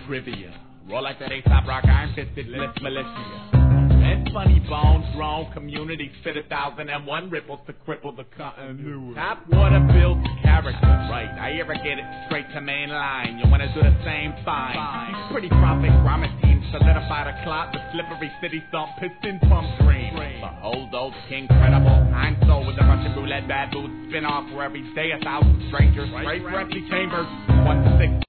trivia. Roll like that A$AP Rock, iron-fisted, list militia. And funny bones grown, community spit 1,001 ripples to cripple the continuity. Top water builds character, right? I ever get it straight to main line. You wanna do the same, fine. Pretty profit, rhyming team, solidify the clock. The slippery city thump, piston pump dream. Behold those king credible. I'm so with the Russian roulette bad boots. Spin off where every day 1,000 strangers. Straight for empty chambers. 1 to 6.